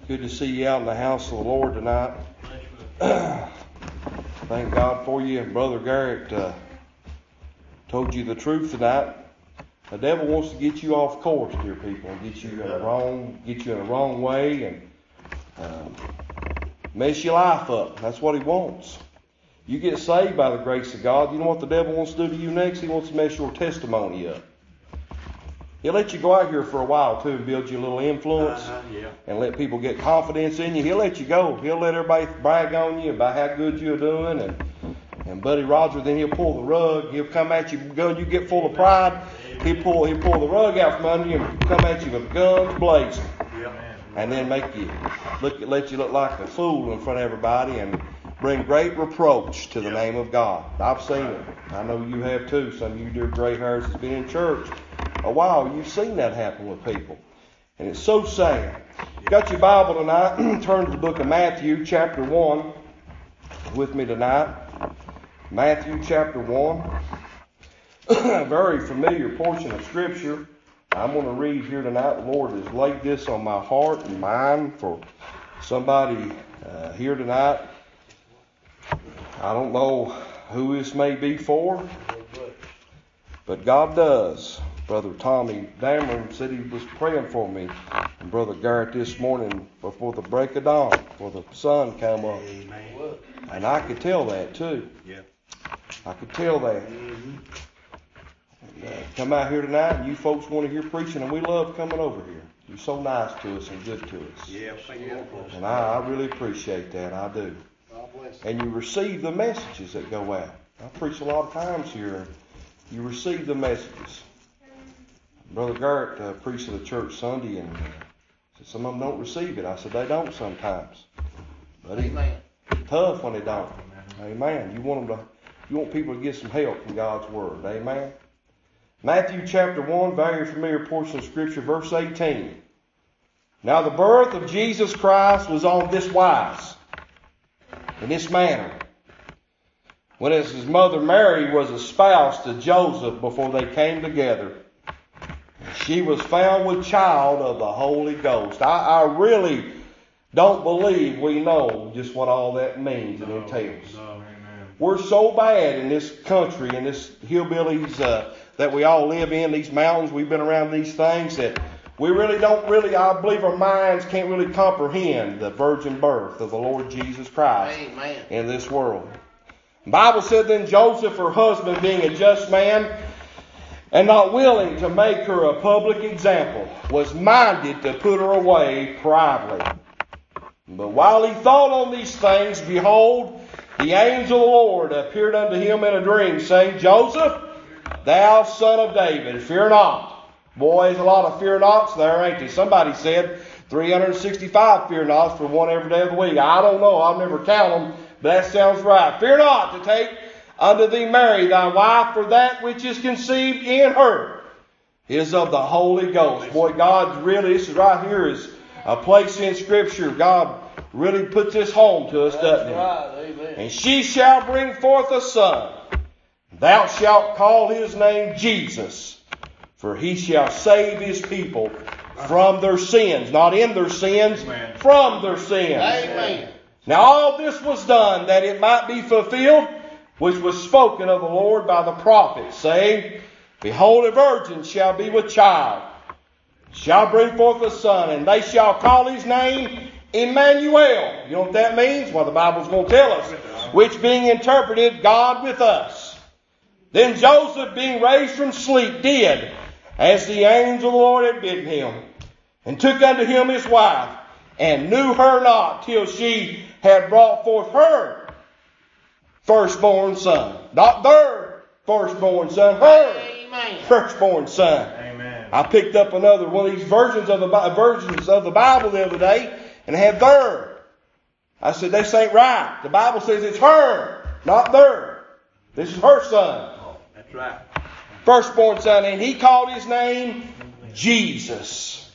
Good to see you out in the house of the Lord tonight. Thank God for you. Brother Garrett told you the truth tonight. The devil wants to get you off course, dear people, and get you in a wrong way and mess your life up. That's what he wants. You get saved by the grace of God. You know what the devil wants to do to you next? He wants to mess your testimony up. He'll let you go out here for a while, too, and build you a little influence and let people get confidence in you. He'll let you go. He'll let everybody brag on you about how good you're doing. And Buddy Roger, then he'll pull the rug. He'll come at you, you get full of pride. He'll pull the rug out from under you and come at you with guns blazing. And then let you look like a fool in front of everybody and bring great reproach to the name of God. I've seen it. I know you have too. Some of you dear gray hairs that's been in church a while, you've seen that happen with people. And it's so sad. You got your Bible tonight? Turn to the book of Matthew chapter 1 with me tonight. Matthew chapter 1. A very familiar portion of Scripture. I'm going to read here tonight. The Lord has laid this on my heart and mind for somebody here tonight. I don't know who this may be for, but God does. Brother Tommy Dameron said he was praying for me and Brother Garrett this morning before the break of dawn, before the sun came up. Amen. And I could tell that too. Yeah. I could tell that. And, come out here tonight and you folks want to hear preaching, and we love coming over here. You're so nice to us and good to us. Yeah, and I really appreciate that. I do. And you receive the messages that go out. I preach a lot of times here, and you receive the messages. Brother Garrett preached at the church Sunday, and said some of them don't receive it. I said they don't sometimes, but it's tough when they don't. Amen. You want people to get some help from God's word. Amen. Matthew chapter 1, very familiar portion of Scripture, verse 18. Now the birth of Jesus Christ was on this wise, in this manner. When his mother Mary was espoused to Joseph before they came together, she was found with child of the Holy Ghost. I really don't believe we know just what all that means and entails. We're so bad in this country, in this hillbillies that we all live in, these mountains, we've been around these things, that we I believe our minds can't really comprehend the virgin birth of the Lord Jesus Christ in this world. The Bible said then Joseph, her husband, being a just man, and not willing to make her a public example, was minded to put her away privately. But while he thought on these things, behold, the angel of the Lord appeared unto him in a dream, saying, Joseph, thou son of David, fear not. Boy, there's a lot of fear nots there, ain't there? Somebody said 365 fear nots for one every day of the week. I don't know. I'll never count them, but that sounds right. Fear not to take unto thee Mary, thy wife, for that which is conceived in her is of the Holy Ghost. Boy, God really, this is right here is a place in Scripture. God really puts this home to us, doesn't He? Right. And she shall bring forth a son. Thou shalt call his name Jesus, for he shall save his people from their sins. Not in their sins, from their sins. Amen. Now all this was done that it might be fulfilled, which was spoken of the Lord by the prophet, saying, Behold, a virgin shall be with child, shall bring forth a son, and they shall call his name Emmanuel. You know what that means? Well, the Bible's going to tell us. Which being interpreted, God with us. Then Joseph, being raised from sleep, did as the angel of the Lord had bidden him, and took unto him his wife, and knew her not till she had brought forth her firstborn son. Not their firstborn son, her firstborn son. Amen. I picked up another one of these versions of the Bible the other day, and had their. I said, this ain't right. The Bible says it's her, not their. This is her son. That's right. Firstborn son. And he called his name Jesus.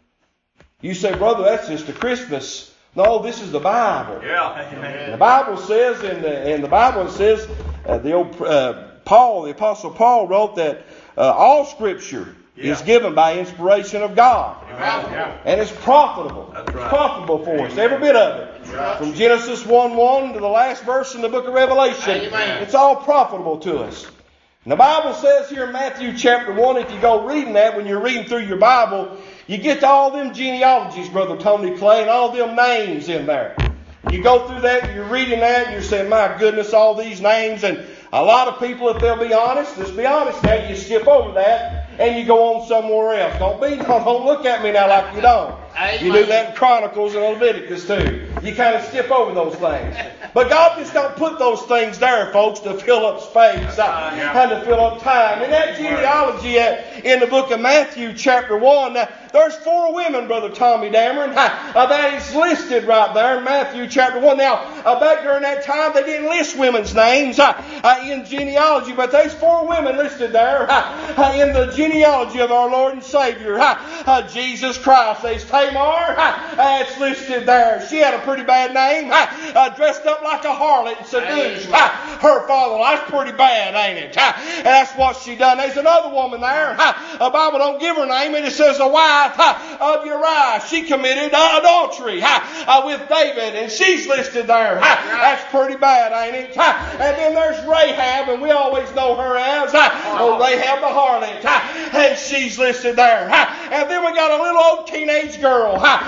You say, brother, that's just a Christmas. No, this is the Bible. Yeah. Amen. The Bible says, in the Bible it says, the Apostle Paul wrote that all Scripture is given by inspiration of God. Amen. And it's profitable. That's right. It's profitable for us, every bit of it. Right. From Genesis 1:1 to the last verse in the book of Revelation, Amen. it's all profitable to us. And the Bible says here in Matthew chapter 1, if you go reading that, when you're reading through your Bible, you get to all them genealogies, Brother Tony Clay, and all them names in there. You go through that, and you're reading that, and you're saying, my goodness, all these names. And a lot of people, if they'll be honest, let's be honest now, you skip over that, and you go on somewhere else. Don't look at me now like you don't. You do that in Chronicles and Leviticus too. You kind of skip over those things. But God just don't put those things there, folks, to fill up space and to fill up time. In that genealogy in the book of Matthew chapter 1, there's 4 women, Brother Tommy Dameron. That is listed right there in Matthew chapter 1. Now, back during that time, they didn't list women's names in genealogy, but there's 4 women listed there in the genealogy of our Lord and Savior, Jesus Christ. There's Tamar, it's listed there. She had a pretty bad name, dressed up like a harlot and seduced her father. That's pretty bad, ain't it? And that's what she done. There's another woman there. The Bible don't give her name, and it says the wife of Uriah. She committed adultery with David, and she's listed there. That's pretty bad, ain't it? And then there's Rahab, and we always know her as Rahab the harlot, and she's listed there. And then we got a little old teenage girl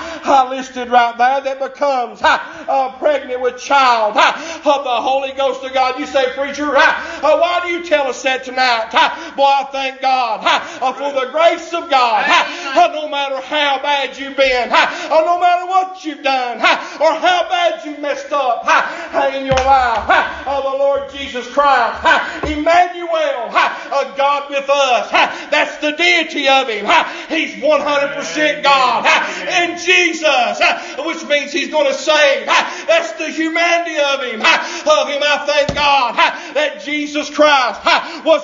listed right there that becomes pregnant with child of the Holy Ghost of God. You say, preacher, why do you tell us that tonight? Boy, I thank God for the grace of God. No matter how bad you've been, or no matter what you've done, or how bad you messed up in your life, the Lord Jesus Christ, Emmanuel, God with us. That's the deity of Him. He's 100% God. And Jesus, which means He's going to save. That's the humanity of Him. I thank God that Jesus Christ was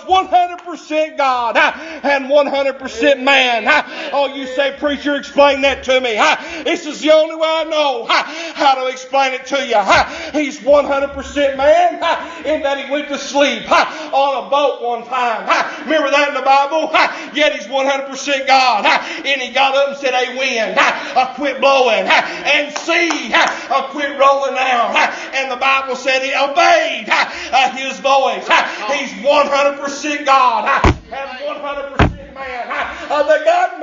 100% God and 100% man. Oh, you say, preacher, explain that to me. This is the only way I know how to explain it to you. He's 100% man in that He went to sleep on a boat one time. Remember that in the Bible? Yet He's 100% God. And He got up and said, hey, wind, quit blowing, and sea, quit rolling now. And the Bible said He obeyed His voice. He's 100% God and 100% man. The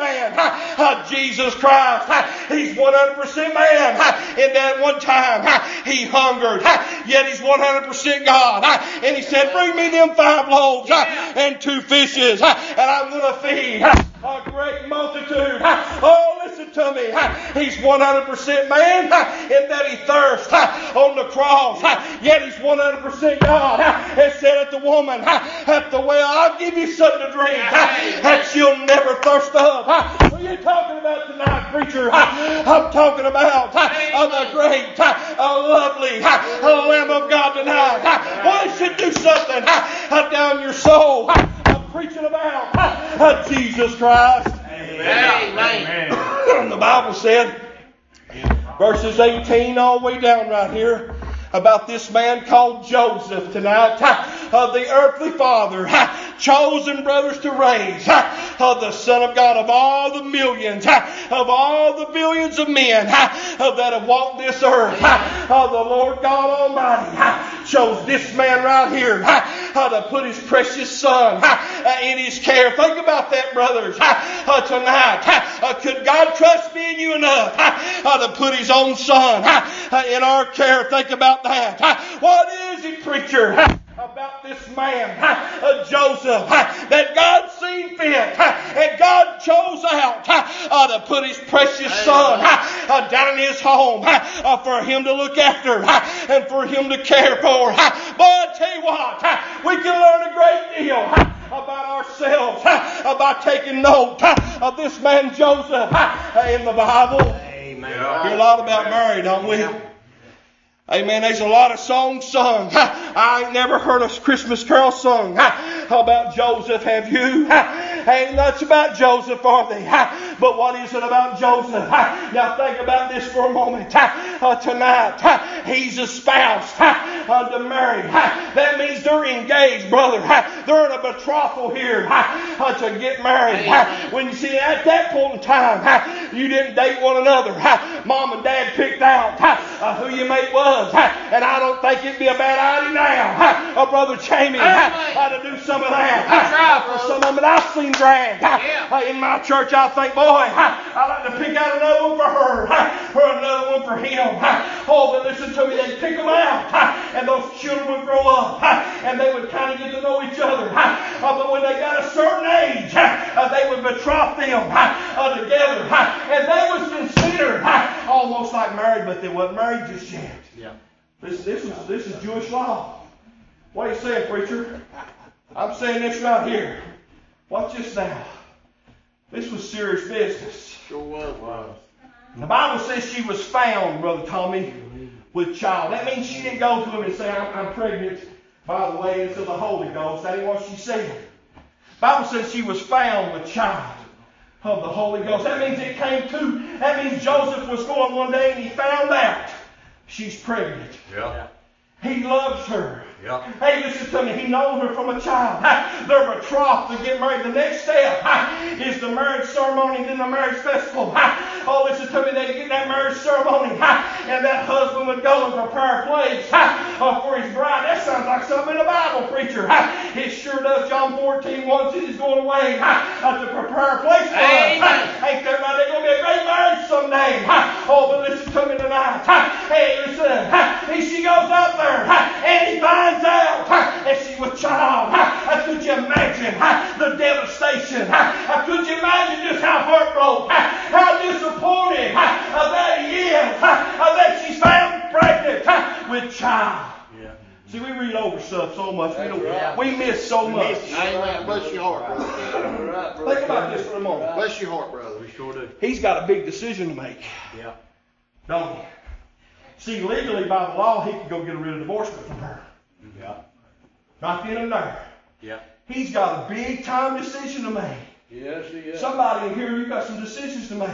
God-man, Jesus Christ. He's 100% man. And that one time He hungered, yet He's 100% God. And He said, bring me them 5 loaves and 2 fishes, and I'm going to feed a great multitude. Oh, listen to me. He's 100% man in that He thirst on the cross. Yet He's 100% God. And said at the woman at the well, I'll give you something to drink that you'll never thirst of. What are you talking about tonight, preacher? I'm talking about the great, lovely Lamb of God tonight. Well, it should do something down your soul. I'm preaching about Jesus Christ. Amen. The Bible said, verses 18 all the way down right here, about this man called Joseph tonight, the earthly father, chosen brothers to raise, the Son of God, of all the millions, of all the billions of men that have walked this earth. The Lord God Almighty chose this man right here to put His precious Son in His care. Think about that, brothers, tonight. Could God trust me and you enough to put His own Son in our care? Think about that. What is it, preacher, about this man, Joseph, that God seen fit and God chose out to put His precious Son down in His home for Him to look after and for Him to care for? Boy, I tell you what, we can learn a great deal about ourselves by taking note of this man Joseph in the Bible. Amen. We hear a lot about Mary, don't we? Amen. There's a lot of songs sung. I ain't never heard a Christmas carol sung. How about Joseph? Have you? Ain't much about Joseph, are they? But what is it about Joseph? Now think about this for a moment. Tonight, he's espoused unto Mary. That means they're engaged, brother. They're in a betrothal here to get married. When you see at that point in time, you didn't date one another. Mom and Dad picked out who your mate was. And I don't think it'd be a bad idea now, Brother Jamie, to do some of that. For some of them I've seen dragged in my church. I think, boy, I'd like to pick out another one for her, or another one for him. Oh, but listen to me, they'd pick them out, and those children would grow up, and they would kind of get to know each other. But when they got a certain age, they would betroth them together, and they was considered almost like married, but they wasn't married just yet. Yeah. This is Jewish law. What are you saying, preacher? I'm saying this right here. Watch this now. This was serious business. Sure was. Wow. The Bible says she was found, Brother Tommy, with child. That means she didn't go to him and say, I'm pregnant, by the way, into the Holy Ghost. That ain't what she said. The Bible says she was found with child of the Holy Ghost. That means it came to. That means Joseph was going one day and he found out she's pregnant. Yeah. He loves her. Yeah. Hey, listen to me. He knows her from a child. They're betrothed to get married. The next step is the marriage ceremony and then the marriage festival. Oh, listen to me. They get that marriage ceremony, and that husband would go and prepare a place for his bride. That sounds like something in the Bible, preacher. It sure does. John 14:1 says he's going away to prepare a place for us. Ain't that right? They're going to be a great marriage someday. Oh, but listen to me tonight. Hey, listen. She goes out there and he finds out that she was child. Could you imagine the devastation? Could you imagine just how heartbroken, how disappointed that he is that she's found pregnant with child? Yeah. See, we read over stuff so much. We miss so much. Amen. Bless your heart, brother. Think about this for a moment. Bless your heart, brother. We sure do. He's got a big decision to make. Yeah. Don't he? See, legally by the law, he could go get a writ of divorcement from her. Yeah. Right then and there. Yeah. He's got a big time decision to make. Yes, he is. Somebody in here, you've got some decisions to make.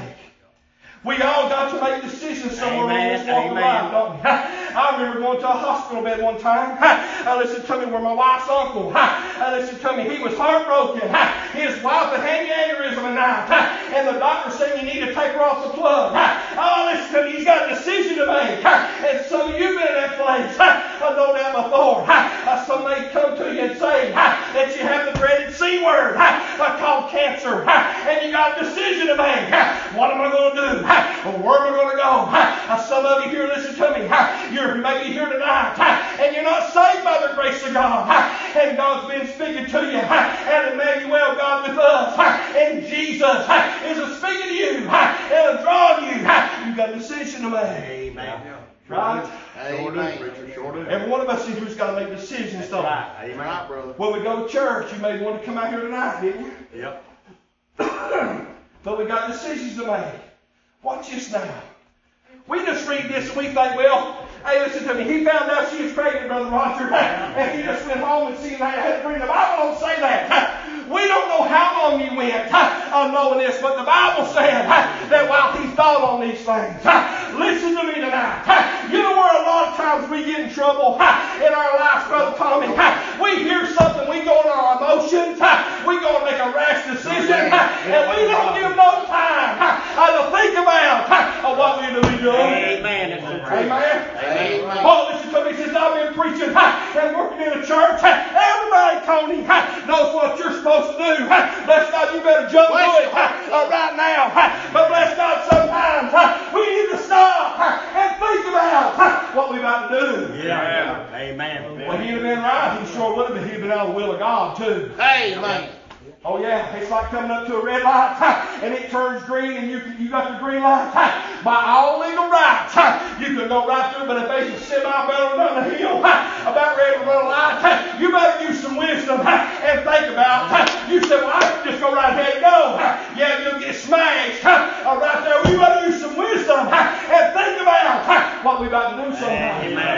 We all got to make decisions somewhere along this walk of life, don't we? I remember going to a hospital bed one time. Listen to me, where my wife's uncle. Listen to me, he was heartbroken. His wife had had an aneurysm at night. And the doctor said you need to take her off the plug. Oh, listen to me, he's got a decision to make. And some of you have been in that place. I know that before. Somebody come to you and say that you have the dreaded C word called cancer. And you got a decision to make. What am I going to do? Where am I going to go? Some of you here, listen to me. You're maybe here tonight, and you're not saved by the grace of God. And God's been speaking to you. And Emmanuel, God with us. And Jesus is speaking to you and drawing you. You've got a decision to make. Amen. Right? Amen. Sure do. Every one of us in here's got to make decisions, don't we? Amen. Right, brother. When we go to church, you may want to come out here tonight, didn't you? Yep. But we got decisions to make. Watch this now. We just read this and we think, well, hey, listen to me. He found out she was pregnant, Brother Roger, and he just went home and seen that. Had to bring the Bible don't say that. We don't know how long he went knowing this, but the Bible said that while he thought on these things. Listen to me tonight. You know where a lot of times we get in trouble in our lives, Brother Tommy? We hear something, we go to our emotions, we go and make a rash decision, and we don't give no time to think about what we're to be doing. Amen. Amen. Amen. Paul, listen to me, since I've been preaching and working in a church, everybody, Tony, knows what you're supposed to do. Bless God, you better jump to it right now. But bless God, sometimes we need to stop and think about what we're about to do. Yeah. Amen. Well, he'd have been right. He sure would have been. He'd been out of the will of God, too. Amen. Oh yeah, it's like coming up to a red light and it turns green and you got the green light. By all legal rights, you can go right through, but if there's a semi-barrel down the hill about ready to run a light, you better use some wisdom and think about. You said, well, I can just go right ahead and go. Yeah, you'll get smashed right there. We better use some wisdom and think about what we're about to do sometime. Amen.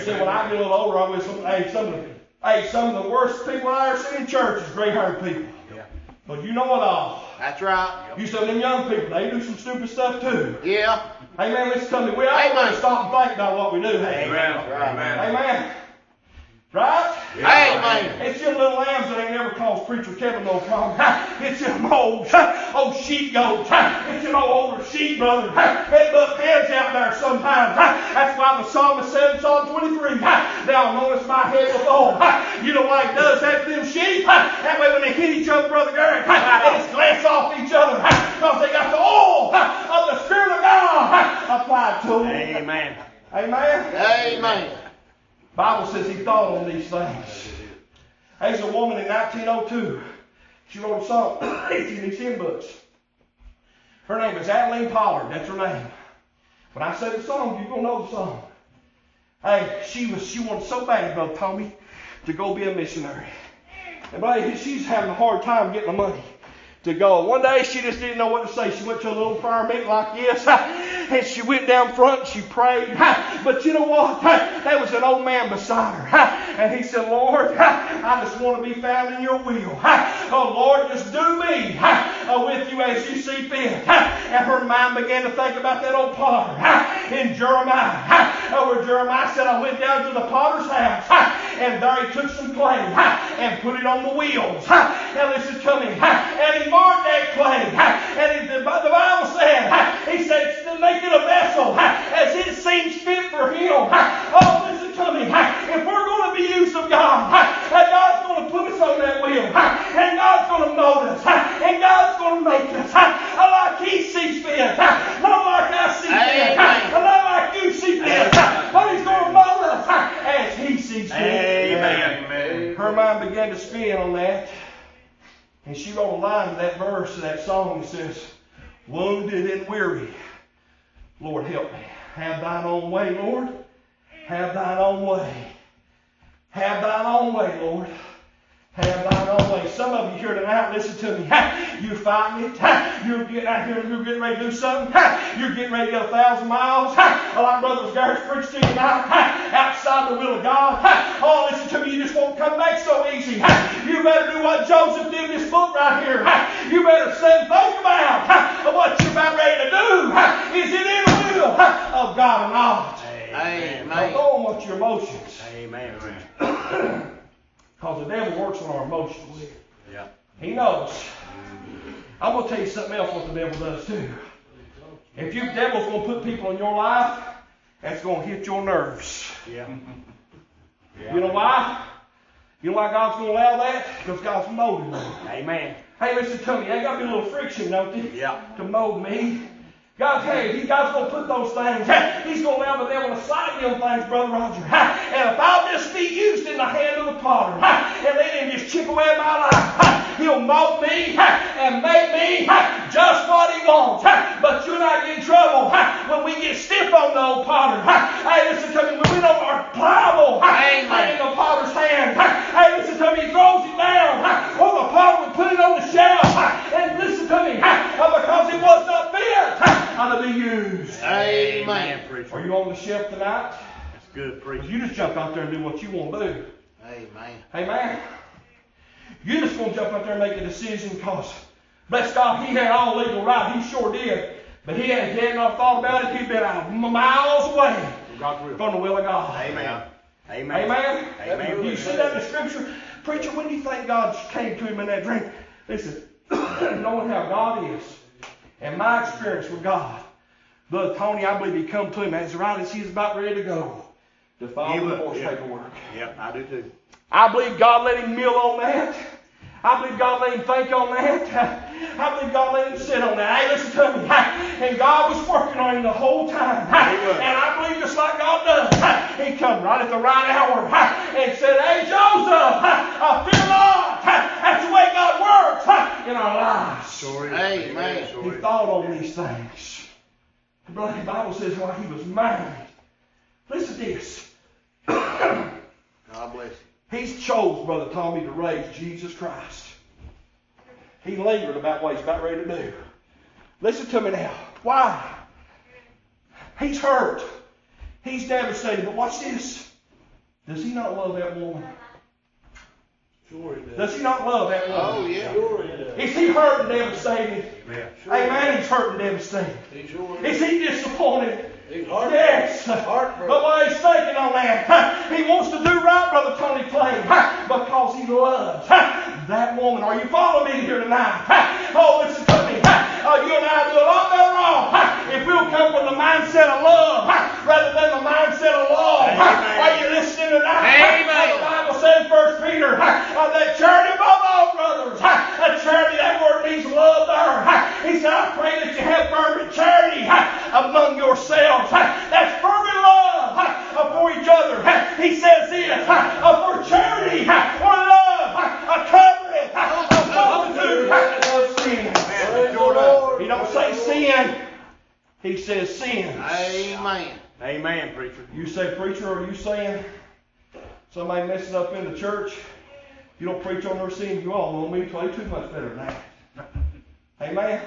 said, when I get a little older, I will some of the worst people I ever seen in church is gray-haired people. Yeah. But you know it all. That's right. You some of them young people, they do some stupid stuff too. Yeah. Hey man, listen to me. We all got to stop and think about what we do. Hey. Amen. Amen. Right? Amen. It's them little lambs that ain't never caused Preacher Kevin no problem. It's them old sheep goats. It's them older sheep brothers. They butt heads out there sometimes. That's why the psalmist said in Psalm 23, thou knowest my head with old. You know why he does that to them sheep? That way when they hit each other, Brother Garrett, they just glance off each other because they got the oil of the Spirit of God applied to them. Amen. Amen. Amen. Bible says he thought on these things. There's a woman in 1902. She wrote a song. It's in these hymn books. Her name is Adeline Pollard. That's her name. When I say the song, you're going to know the song. Hey, she wanted so bad, Brother Tommy, to go be a missionary. And buddy, she's having a hard time getting the money to go. One day she just didn't know what to say. She went to a little prayer meeting like this, and she went down front and she prayed. But you know what? There was an old man beside her, and he said, Lord, I just want to be found in your will. Oh Lord, just do me with you as you see fit. And her mind began to think about that old potter in Jeremiah, where Jeremiah said, I went down to the potter's house, and there he took some clay and put it on the wheels. Now listen to me. And he marked that clay. And the Bible said, he said, to make it a vessel as it seems fit for him. Oh, listen to me. If we're going to be used of God, God's going to put us on that wheel. And God's going to mold us. And God's going to make us like he sees fit. Not like I see fit. Not like you see fit. But he's going to mold us as he sees fit. Amen. Her mind began to spin on that. And she wrote a line in that verse of that song that says, wounded and weary, Lord help me. Have thine own way, Lord. Have thine own way. Have thine own way, Lord. Have thine own way. Some of you here tonight, listen to me. You're fighting it. You're getting out here and you're getting ready to do something. You're getting ready to get 1,000 miles. Like Brother Garrett's preached to you tonight. Outside the will of God. Oh, listen to me. You just won't come back so easy. You better do what Joseph did in this book right here. You better sit and think about what you're about ready to do. Is it in the will of God or not? Amen. Don't go on with your emotions. Amen. Because the devil works on our emotions. Yeah. He knows. I'm going to tell you something else what the devil does too. If the devil's going to put people in your life, that's going to hit your nerves. Yeah. You know why? You know why God's going to allow that? Because God's molding me. Amen. Hey, listen to me. There got to be a little friction, don't there? Yeah. To mold me. God's going to put those things. He's going to allow the devil to slide me on things, Brother Roger. And if I'll just be used in the hand of the potter, and let him just chip away at my life, he'll mold me and make me just what he wants. But you'll not get in trouble when we get stiff on the old potter. Hey, listen to me. When we don't are pliable in the potter's hand. Hey, listen to me. He throws it down. Or the potter would put it on the shelf. And listen to me. Because it was not fit to be used. Amen. Are you on the shelf tonight? That's good, preacher. You just jump out there and do what you want to do. Amen. Amen. You just going to jump out there and make a decision because, bless God, he had all legal right. He sure did. But he had not thought about it. He'd been out miles away from the will of God. Amen. Amen. Amen. Amen. Do you see that in the scripture? Preacher, when do you think God came to him in that dream? Listen, knowing how God is and my experience with God, Brother Tony, I believe he come to him as right as he's about ready to go to file the divorce paperwork. Yeah, I do too. I believe God let him mill on that. I believe God let him think on that. I believe God let him sit on that. Hey, listen to me. And God was working on him the whole time. And I believe just like God does, he come right at the right hour and said, hey, Joseph, fear not. That's the way God works in our lives. Sure is. Amen. He thought on these things. The Bible says while he was married. Listen to this. God bless you. He's chose, Brother Tommy, to raise Jesus Christ. He lingered about what he's about ready to do. Listen to me now. Why? He's hurt. He's devastated. But watch this. Does he not love that woman? Sure he does. Does he not love that woman? Oh, yeah. Sure he does. Is he hurt and devastated? Sure Amen. He's hurt and devastated. He sure Is is. he disappointed? He's heartbroken. Yes. Heartbroken. But while he's thinking on that, he wants to do right, Brother Tony Clay, because he loves that woman. Are you following me here tonight? Oh, listen to me. You and I do a lot better off if we'll come from the mindset of love rather than the mindset of law. Are you listening tonight? Amen. The Bible says, 1 Peter, that charity above all, brothers, that charity, that word means love there. He said, I pray that you have fervent charity among yourselves. That's fervent love for each other. He says this, for charity or love covereth a multitude of sins. Praise the Lord. He don't say sin. He says sins. Amen. Amen, preacher. You say, preacher, are you saying somebody messing up in the church? You don't preach on their sin. You all know me. Play too much better than that. Amen.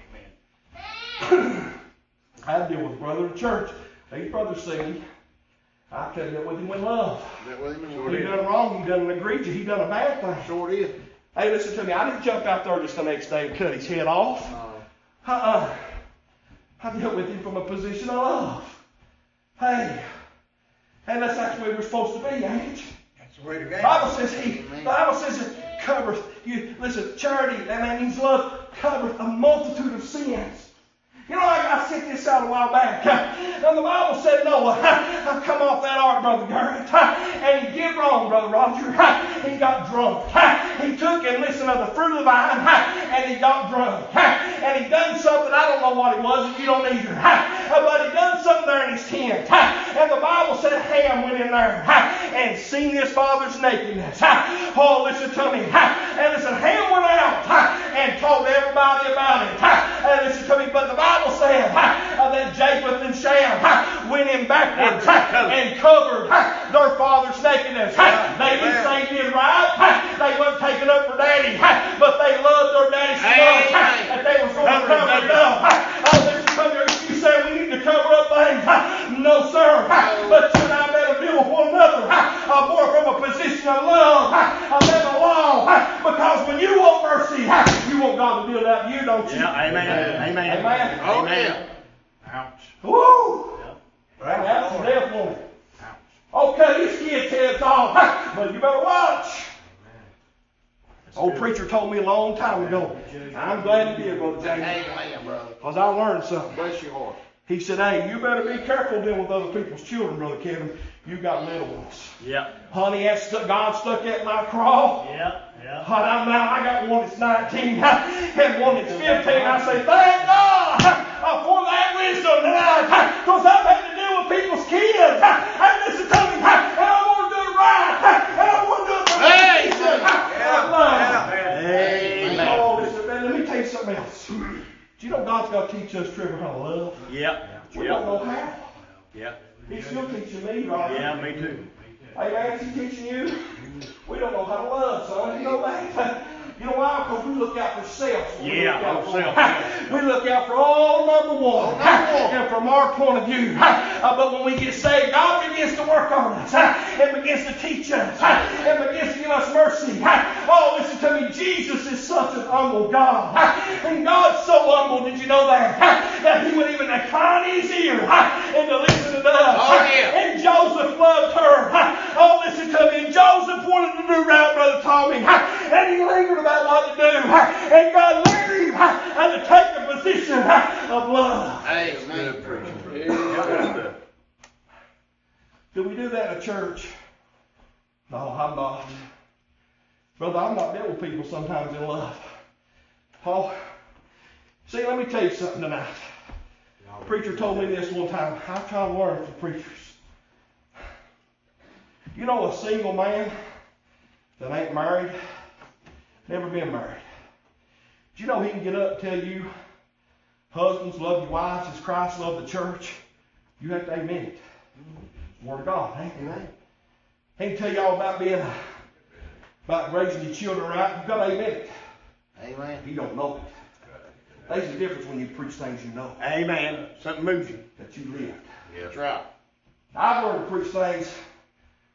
I deal with a brother in the church. These brothers sin. I cut it with him in love. That with him? He done wrong. He done an egregious. He done a bad thing. Sure is. Hey, listen to me. I didn't jump out there just the next day and cut his head off. No. I dealt with him from a position of love. Hey, and that's actually where we're supposed to be, ain't it? That's the way to The go. Bible says it covers you. Listen, charity, that means love, covers a multitude of sins. You know, I sent this out a while back. And the Bible said Noah come off that ark, Brother Garrett, and he did wrong, Brother Roger. He got drunk. He took and listened to the fruit of the vine, and he got drunk. And he done something, I don't know what it was, and you don't either. But he done something there in his tent. And the Bible said Ham went in there and seen his father's nakedness. Oh, listen to me. And listen, Ham went out and told everybody about it. And listen to me, but the Bible said that Japheth and Shem went in backwards and covered their father's nakedness. They didn't say did right. They weren't taking up for daddy, but they loved their daddy so much that they was going to cover it up. Oh, listen to me. You say we need to cover up things. No, sir. But you and I better deal with one another more from a position of love than the law. Because when you want mercy, you want God to deal out you, don't you? Yeah, amen. Amen. Amen. Oh, Amen. yeah. Ouch. Woo! Yeah. That's a death woman. Ouch. Okay, this kid's head's off, but you better watch. Old preacher told me a long time ago. I'm glad he did, Brother James, Amen, brother. because I learned something. Bless your heart. He said, hey, you better be careful dealing with other people's children, Brother Kevin. You got little ones. Yeah. Honey, God stuck at my craw. Yeah. Yeah. I got one that's 19 and one that's 15. I say, thank God for that wisdom tonight, because I've had to deal with people's kids. And listen to me, and I want to do it right, and I want to do it for Amen. Oh, listen, man, let me tell you something else. Do you know God's got to teach us, Trevor, how to love? Yeah. We don't know how. Yeah. He's still teaching me, right? Yeah, me too. Hey, man, is he teaching you? We don't know how to love, son. You know that? You know why? Because we look out for self. Yeah, We look out for all number one. And from our point of view. But when we get saved, God begins to work on us. And begins to teach us. And begins to give us mercy. Oh, listen to me. Jesus is such an humble God. And God's so humble, did you know that? That He would even incline His ear and to listen to us. Oh, yeah. And Joseph loved her. Oh, listen to me. And Joseph wanted to do right, Brother Tommy. And he lingered about what to do. And God led him to take the position of love. Amen. Do we do that in a church? No, I'm not. Brother, I'm not dealing with people sometimes in love. Oh, see, let me tell you something tonight. A preacher told me this one time. I try to learn from preachers. You know a single man that ain't married, never been married. Do you know he can get up and tell you, husbands, love your wives as Christ loved the church? You have to amen it. It's the Word of God, ain't it? He can tell you all about about raising your children right. You've got to amen it. Amen. He don't know it. There's a difference when you preach things you know. Amen. Something moves you. That you lived. That's right. I've learned to preach things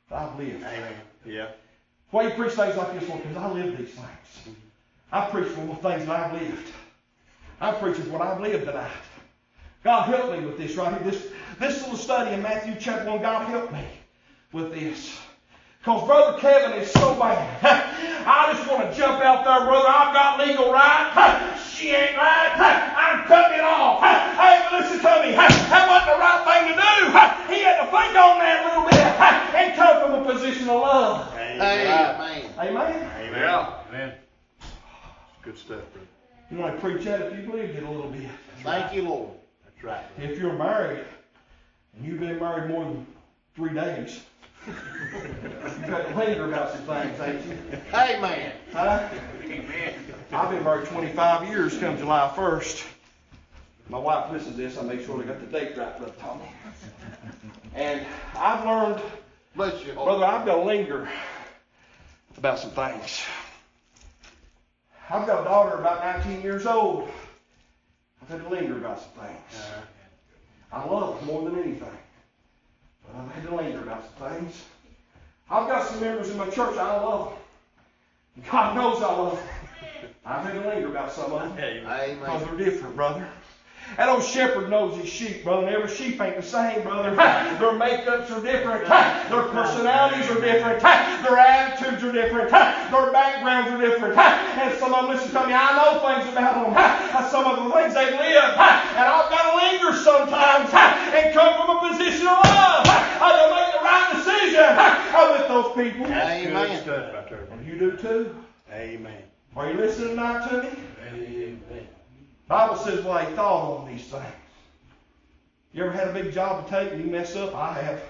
I've lived. Amen. Yeah. Why you preach things like this one? Because I live these things. I preach for the things that I've lived. I'm preaching what I've lived tonight. God help me with this right here. This little study in Matthew chapter 1, God help me with this. Because Brother Kevin is so bad. I just want to jump out there, brother. I've got legal right. She ain't right. I'm cutting it off. Hey, but listen to me. That wasn't the right thing to do. He had to think on that a little bit and come from a position of love. Amen. Amen? Amen. Amen. Good stuff, brother. You want to preach that if you believed it a little bit. Thank you, Lord. That's right. If you're married, and you've been married more than 3 days, you've got to linger about some things, ain't you? Amen. Huh? Amen. I've been married 25 years come July 1st. My wife listens to this. I make sure I got the date right, Brother Tommy. And I've learned, Bless you. brother, I've got to linger about some things. I've got a daughter about 19 years old. I've had to linger about some things. I love her more than anything. But I've had to linger about some things. I've got some members in my church I love. God knows I love them. I've had to linger about some of them. Because Amen. they're different, brother. That old shepherd knows his sheep, brother. And every sheep ain't the same, brother. Their makeups are different. Their personalities are different. Their attitudes are different. Their backgrounds are different. And some of them, listen to me, I know things about them. Some of the things they live. And I've got to linger sometimes and come from a position of love. To make the right decision with those people. Amen. Good stuff right there. And you do too. Amen. Are you listening tonight to me? Amen. Bible says, well, he thought on these things. You ever had a big job to take and you mess up? I have.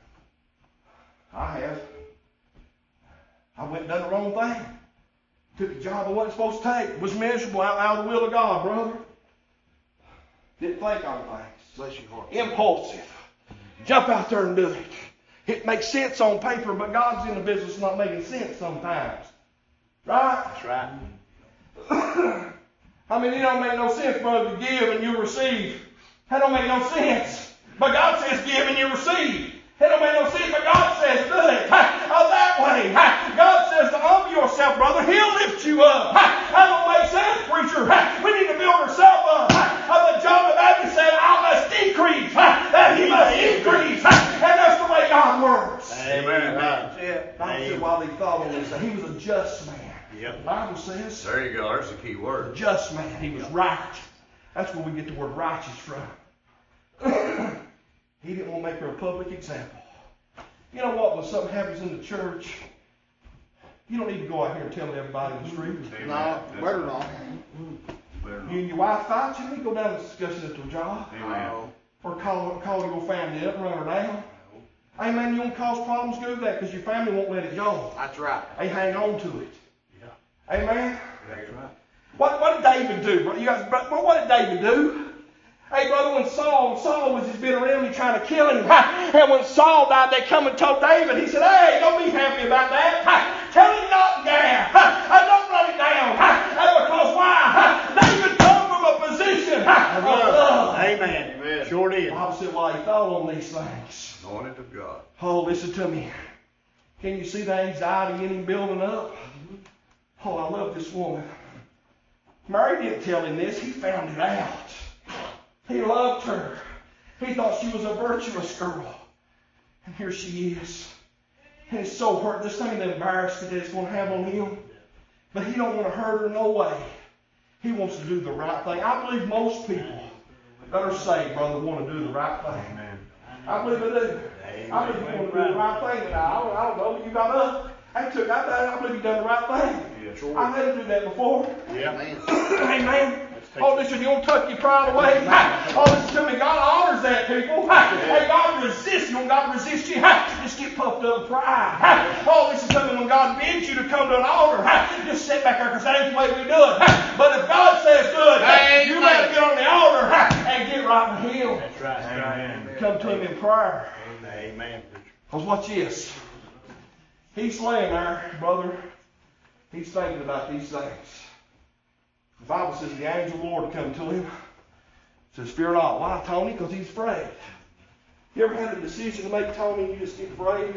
I went and done the wrong thing. Took a job I wasn't supposed to take. Was miserable out of the will of God, brother. Didn't think on things. Bless your heart. Impulsive. Jump out there and do it. It makes sense on paper, but God's in the business of not making sense sometimes. Right? That's right. I mean, it don't make no sense, brother, to give and you receive. That don't make no sense. But God says give and you receive. It don't make no sense, but God says do it. That way. God says to humble yourself, brother. He'll lift you up. That don't make sense, preacher. We need to build ourselves up. But John the Baptist said, I must decrease, that he must increase. And that's the way God works. Amen. That's it. Bible said while he thought on this, he was a just man. Yep. The Bible says, There you go. There's the key a word. just man. He was right. That's where we get the word righteous from. He didn't want to make her a public example. You know what? When something happens in the church, you don't need to go out here and tell everybody in the street. No, better not. You and your wife fight, you need to go down and discuss it at your job. No. Or call your family up and run her down. Hey man, you won't cause problems, do that, because your family won't let it go. That's right. They hang on to it. Yeah. Amen? That's right. What did David do, bro? You guys, what did David do? Hey, brother, when Saul was his bitter enemy trying to kill him, and when Saul died, they come and told David. He said, hey, don't be happy about that. Tell him not down. Don't run it down. Because why? David come from a position of love. Amen. Sure did. The Bible said, well, he thought on these things. Anointed of God. Oh, listen to me. Can you see the anxiety in him building up? Oh, I love this woman. Mary didn't tell him this. He found it out. He loved her. He thought she was a virtuous girl. And here she is. And it's so hurt. This ain't the embarrassment that it's going to have on him. But he don't want to hurt her no way. He wants to do the right thing. I believe most people that are saved, brother, want to do the right thing. Amen. I believe they do. I believe you want to do the right thing. And I don't know, but you got up. I believe you done the right thing. Yeah, sure. I've had to do that before. Yeah. Amen. Amen. Oh, listen, you don't tuck your pride away. Oh, listen to me. God honors that, people. Hey, God resists you. When God resists you, just get puffed up with pride. Oh, listen to me. When God bids you to come to an altar, just sit back there because that ain't the way we do it. But if God says do it, you better get on the altar and get right with Him. That's right. Amen. Come to Him in prayer. Amen. Because watch this. He's laying there, brother. He's thinking about these things. The Bible says the angel of the Lord come to him. Says, fear not. Why, Tony? Because he's afraid. You ever had a decision to make, Tony, and you just get afraid?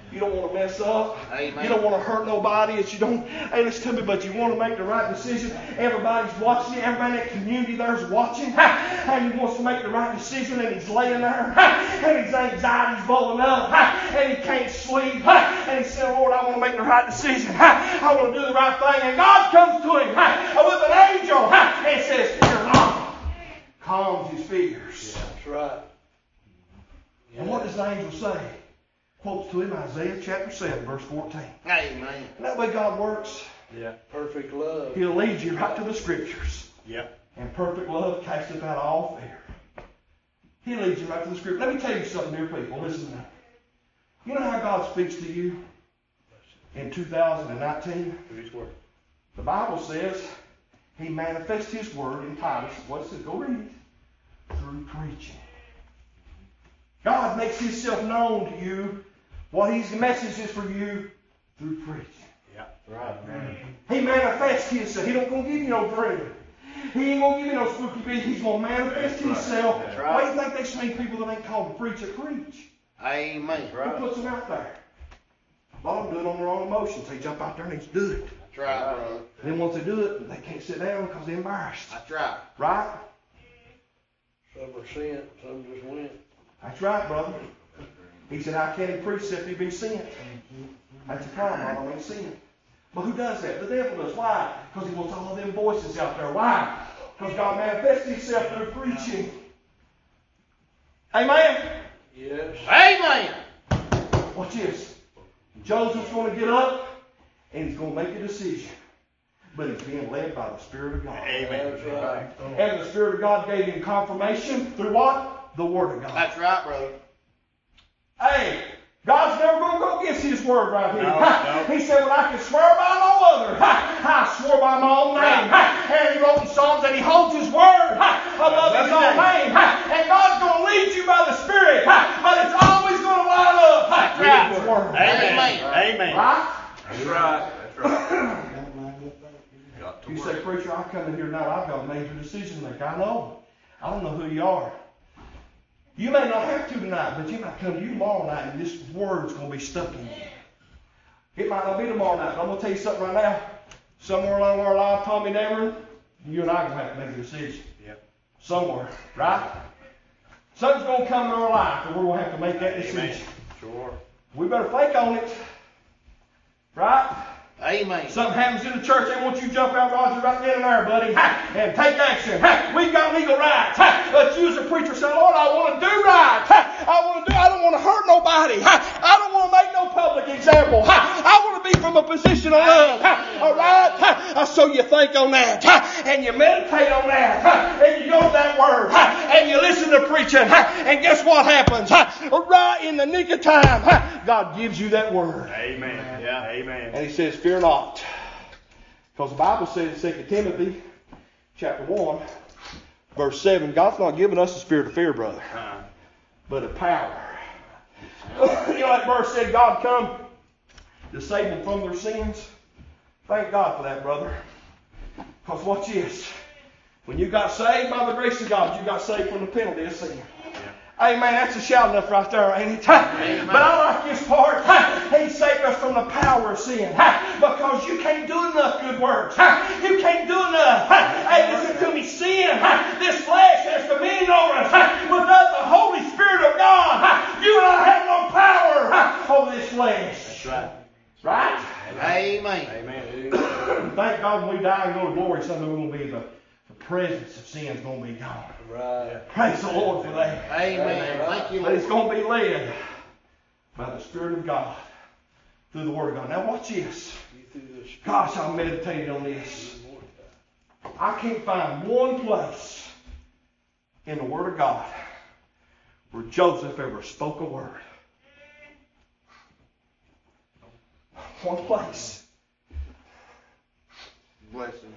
You don't want to mess up. Amen. You don't want to hurt nobody. Hey, listen to me, but you want to make the right decision. Everybody's watching you. Everybody in that community there's watching. And he wants to make the right decision, and he's laying there. And his anxiety's blowing up. And he can't sleep. And he said, Lord, I want to make the right decision. I want to do the right thing. And God comes to him with an angel and says, fear not. Calms his fears. That's right. And what does the angel say? Quotes to him Isaiah chapter 7, verse 14. Amen. And that way God works. Yeah. Perfect love. He'll lead you right to the scriptures. Yeah. And perfect love casteth out all fear. He leads you right to the scripture. Let me tell you something, dear people. Listen to me. You know how God speaks to you in 2019? Through His Word. The Bible says He manifests His Word in Titus. What it says? Go read it. Through preaching. God makes Himself known to you. What His message is for you through preaching. Yeah. Right. He manifests Himself. He don't gonna give you no dream. He ain't gonna give you no spooky business. He's gonna manifest Himself. That's right. Why do you think there's so many people that ain't called to preach that preach? Amen. Who puts them out there? A lot of them do it on their own emotions. They jump out there and they just do it. That's right, brother. And then once they do it, they can't sit down because they're embarrassed. That's right. Right? Some are sent, some just went. That's right, brother. He said, how can he preach except he be sent? That's the problem. I don't sent. But who does that? The devil does. Why? Because he wants all of them voices out there. Why? Because God manifests Himself through preaching. Amen? Yes. Amen. Watch this. Joseph's going to get up and he's going to make a decision. But he's being led by the Spirit of God. Amen. That's right. And the Spirit of God gave him confirmation through what? The Word of God. That's right, brother. Hey, God's never going to go against His Word right here. No. He said, well, I can swear by no other. I swore by my own name. And He wrote in Psalms that He holds His Word above His own name. And God's going to lead you by the Spirit. But it's always going to line up with His Word. Amen. Amen. Right? That's right. That's right. You say, preacher, I come in here now. I've got a major decision to make. I know. I don't know who you are. You may not have to tonight, but you might come to you tomorrow night and this word's going to be stuck in you. It might not be tomorrow night, but I'm going to tell you something right now. Somewhere along our life, Tommy Dameron, you and I are going to have to make a decision. Yep. Somewhere, right? Something's going to come in our life and we're going to have to make that Amen. decision. Sure. We better think on it. Right? Amen. Something happens in the church, they want you to jump out, Roger, right then and there, buddy, and take action. We've got legal rights. But you as a preacher say, Lord, I want to do right. I don't want to hurt nobody. I don't want to make no public example. I want to be from a position of love. All right? So you think on that, and you meditate on that, and you go to that word, and you listen to preaching, and guess what happens? Right in the nick of time, God gives you that word. Amen. Yeah. Amen. And He says, fear not. Because the Bible says in 2 Timothy chapter 1, verse 7, God's not giving us a spirit of fear, brother, but of power. You know that verse said God come to save them from their sins? Thank God for that, brother. Because watch this. When you got saved by the grace of God, you got saved from the penalty of sin. Amen. That's a shout enough right there, ain't it? Amen. But I like this part. He saved us from the power of sin. Because you can't do enough good works. You can't do enough. Hey, listen to me. Sin, this flesh has dominion over us. Without the Holy Spirit of God, you and I have no power over this flesh. That's right. Right? Amen. Amen. Thank God when we die and go to glory, someday we're going to be the presence of sin is going to be gone. Right. Praise the Lord for that. Amen. Thank you, But it's Lord. going to be led by the Spirit of God through the Word of God. Now watch this. Gosh, I meditated on this. I can't find one place in the Word of God where Joseph ever spoke a word. One place. Bless him.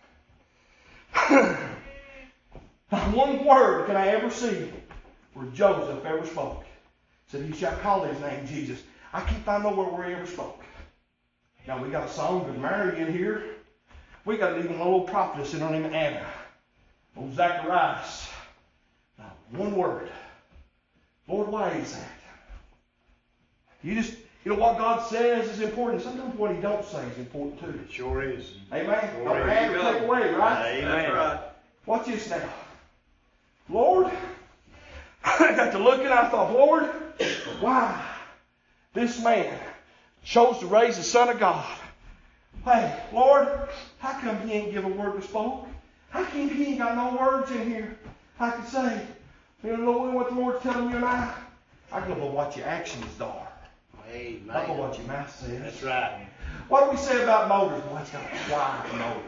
Not one word can I ever see where Joseph ever spoke. Said, you shall call his name Jesus. I can't find nowhere where he ever spoke. Now, we got a song of Mary in here. We got even a little prophetess in her name, Anna. Old Zacharias. Not one word. Lord, why is that? You know what God says is important. Sometimes what He don't say is important too. It sure is. Amen. Sure Don't is. have it take away, right? Amen. That's right. Watch this now. Lord, I got to looking, I thought, Lord, why this man chose to raise the Son of God? Hey, Lord, how come He ain't give a word to spoke? How come He ain't got no words in here? I could say, you know what the Lord's telling you and I? I go by what your actions are. Amen. Not by what your mouth says. That's right. What do we say about motors? Well, it's got a quiet motor.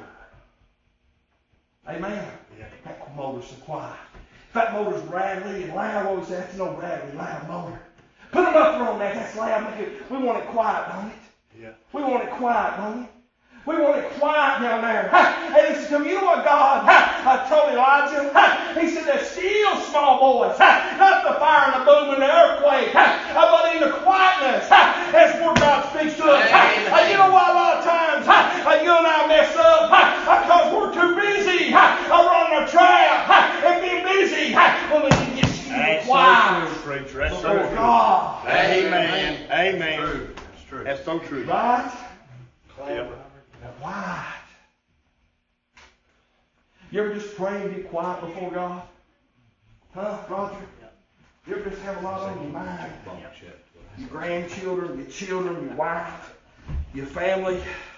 Amen. Yeah. That motor's so quiet. If that motor's rattly and loud, what we say, that's no rattly, loud motor. Put a muffler on that, that's loud. We want it quiet, don't it? Yeah. We want it quiet, don't it? We want it quiet down there. Hey, listen to me. You know what God told Elijah? He said, they're still small voice. Not the fire and the boom and the earthquake. But in the quietness, that's where God speaks to us. You know what? A lot of times, you and I mess up because we're too busy running our trap and being busy. When we can get That's quiet. so true, preacher. That's so Before true. God. Amen. Amen. That's true. That's so true. Right? Yeah. Quiet. You ever just pray and get quiet before God? Huh, Roger? You ever just have a lot on your mind? Your grandchildren, your children, your wife, your family,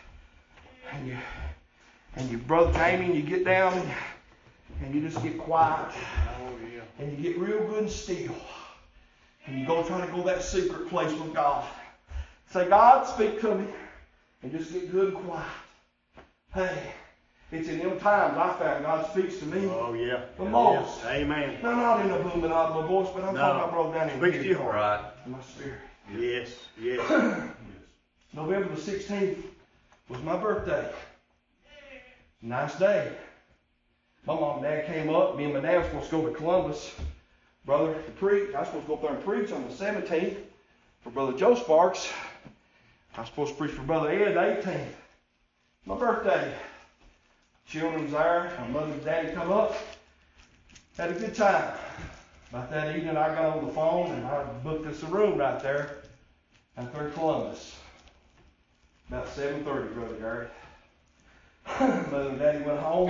and your brother Jamie, and you get down and you just get quiet. And you get real good and still. And you try to go that secret place with God. Say, God, speak to me. And just get good and quiet. Hey, it's in them times I found God speaks to me Oh, yeah. the most. Yeah. Amen. No, not in a booming audible voice, but I'm talking about broke down in Speaks to your here, heart. Right. in my spirit. Yes. Yes. November the 16th was my birthday. Nice day. My mom and dad came up. Me and my dad were supposed to go to Columbus, brother, to preach. I was supposed to go up there and preach on the 17th for Brother Joe Sparks. I was supposed to preach for Brother Ed the 18th. My birthday. Children's there. My mother and daddy come up. Had a good time. About that evening, I got on the phone and I booked us a room right there out there in Columbus. About 7:30, Brother Gary. Mother and daddy went home.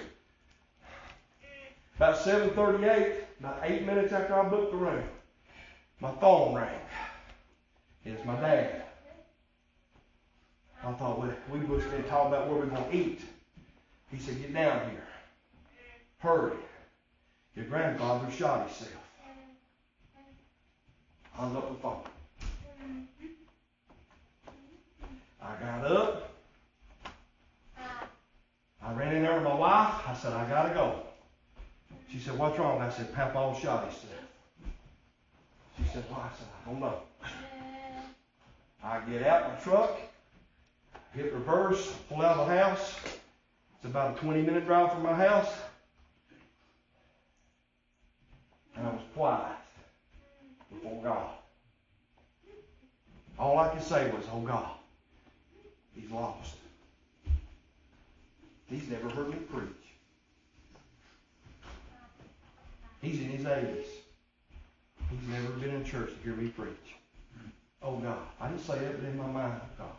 About 7:38, about 8 minutes after I booked the room, my phone rang. It's my dad. I thought, we was been talking about where we're going to eat. He said, get down here. Hurry. Your grandfather shot himself. Hung up the phone. I got up. I ran in there to my wife. I said, I got to go. She said, what's wrong? I said, Papa shot himself. She said, why? I said, I don't know. I get out my truck, hit reverse, pull out of the house. It's about a 20-minute drive from my house. And I was quiet before God. All I could say was, oh God, he's lost. He's never heard me preach. He's in his 80s. He's never been in church to hear me preach. Oh God, I didn't say that, but in my mind, oh God.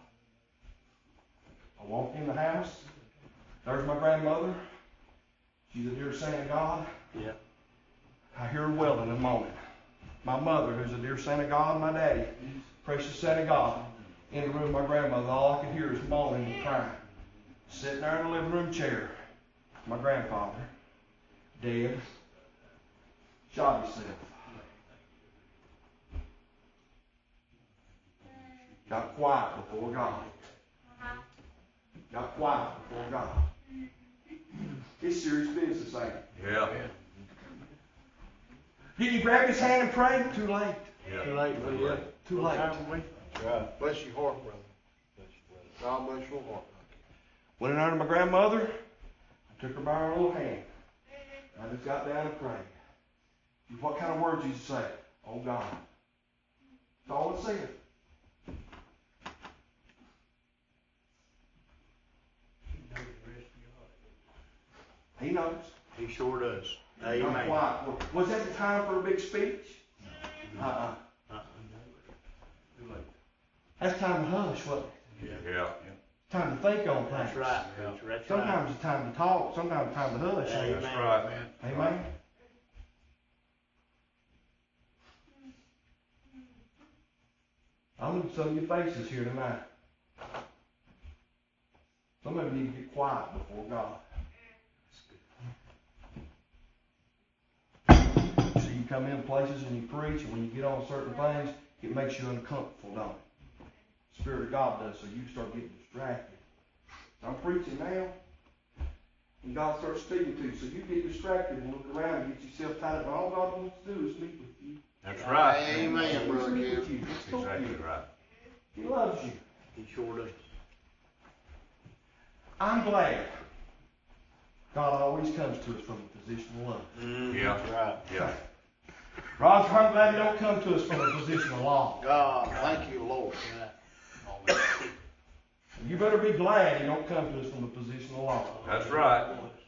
I walked in the house. There's my grandmother. She's a dear saint of God. Yeah. I hear her wailing in the morning. My mother, who's a dear saint of God, my daddy, precious saint of God, in the room with my grandmother. All I could hear is moaning and crying. Sitting there in the living room chair. My grandfather, dead, shot himself. Got quiet before God. Got quiet before God. It's serious business, ain't it? Yeah. Did you grab his hand and pray? Too late. Yeah. Too late, but yeah. Too late. That's right. Bless your heart, brother. Bless your brother. God bless your heart. Went in there to my grandmother. I took her by her little hand. I just got down and prayed. What kind of words did you say? Oh God. That's all it said. He knows. He sure does. Got Amen. quiet. Was that the time for a big speech? That's time to hush, wasn't it? Yeah. Time to think on things. That's right. That's right. Sometimes it's time to talk, sometimes it's time to hush. Amen. That's right, man. Amen? I need some of your faces here tonight. Some of you need to get quiet before God. See, you come in places and you preach, and when you get on certain things, it makes you uncomfortable, don't it? The Spirit of God does, so you start getting distracted. I'm preaching now, and God starts speaking to you, so you get distracted and look around and get yourself tied up. And all God wants to do is meet with you. That's right. Amen, Brother Meet Kev. with you. That's Talk to exactly you. right. He loves you. He sure does. I'm glad God always comes to us from a position of love. Yeah. That's right. Yeah. Roger, I'm glad He don't come to us from a position of law. God, thank you, Lord. You better be glad He don't come to us from a position of law. That's right.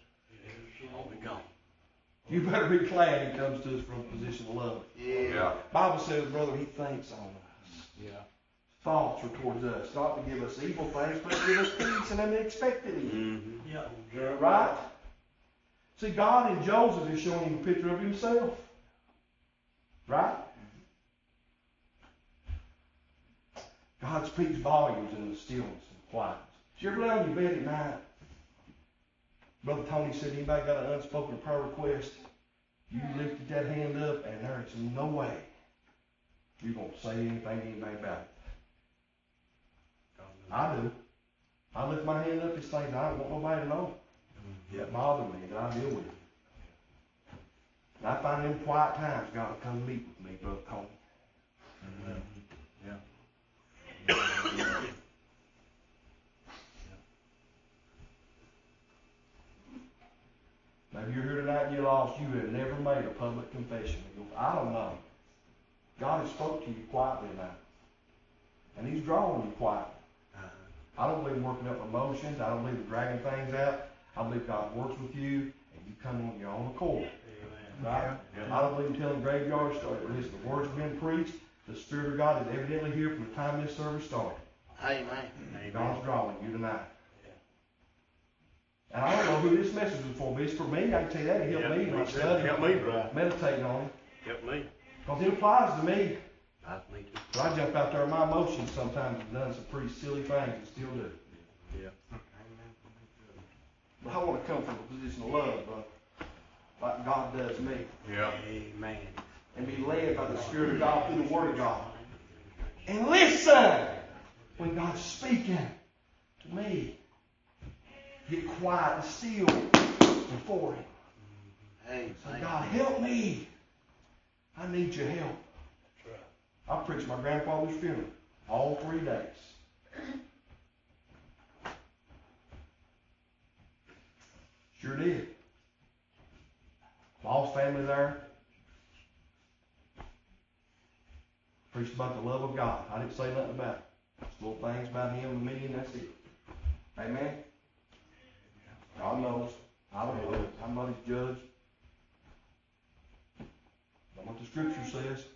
You better be glad He comes to us from a position of love. Yeah. Bible says, brother, He thinks on us. Yeah. Thoughts are towards us, not to give us evil things, but to give us peace and unexpected evil. Yeah. Right? See, God in Joseph is showing him a picture of Himself. Right? God speaks volumes in the stillness and quietness. Did you ever lay on your bed at night? Brother Tony said, anybody got an unspoken prayer request? You lifted that hand up, and there is no way you're going to say anything to anybody about it. I do. I lift my hand up, it's things I don't want nobody to know. That bother me, that I deal with. And I find them quiet times, God will come meet with me, Brother Tony. Maybe you're here tonight and you're lost. You have never made a public confession. I don't know. God has spoke to you quietly tonight. And He's drawing you quietly. I don't believe in working up emotions. I don't believe in dragging things out. I believe God works with you and you come on your own accord. Right? I don't believe in telling graveyard stories. Listen, the word's been preached. The Spirit of God is evidently here from the time this service started. Amen. God's drawing you tonight. And I don't know who this message is for, but it's for me. I can tell you that. It helped me in my study. Help me, bro. Meditating on it. Help me. Because it applies to me. That's me too. But I jump out there in my emotions sometimes and done some pretty silly things and still do. Yeah. But I want to come from a position of love, brother. Like God does me. Yeah. Amen. And be led by the Spirit of God through the Word of God. And listen when God's speaking to me. Get quiet and still before Him. Hey, Say, God, help me. I need your help. I preached my grandfather's funeral all 3 days. Sure did. Lost family there. Preached about the love of God. I didn't say nothing about it. Just little things about Him and me, and that's it. Amen? God knows. I don't know. I'm not His judge. That's what the Scripture says.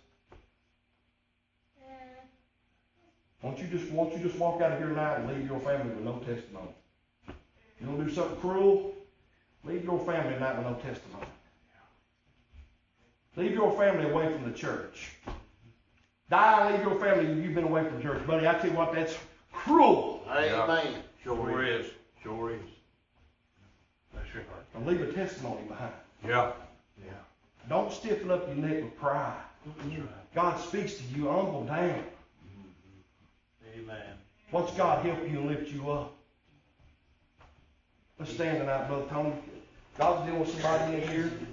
Won't you just walk out of here tonight and leave your family with no testimony? You want to do something cruel? Leave your family tonight with no testimony. Leave your family away from the church. Die, leave your family, you've been away from the church. Buddy, I tell you what, that's cruel. Amen. Sure is. Sure is. That's right. And leave a testimony behind. Yeah. Don't stiffen up your neck with pride. God speaks to you, humble down. Amen. Watch God help you and lift you up. Let's stand tonight, Brother Tony. God's dealing with somebody in here.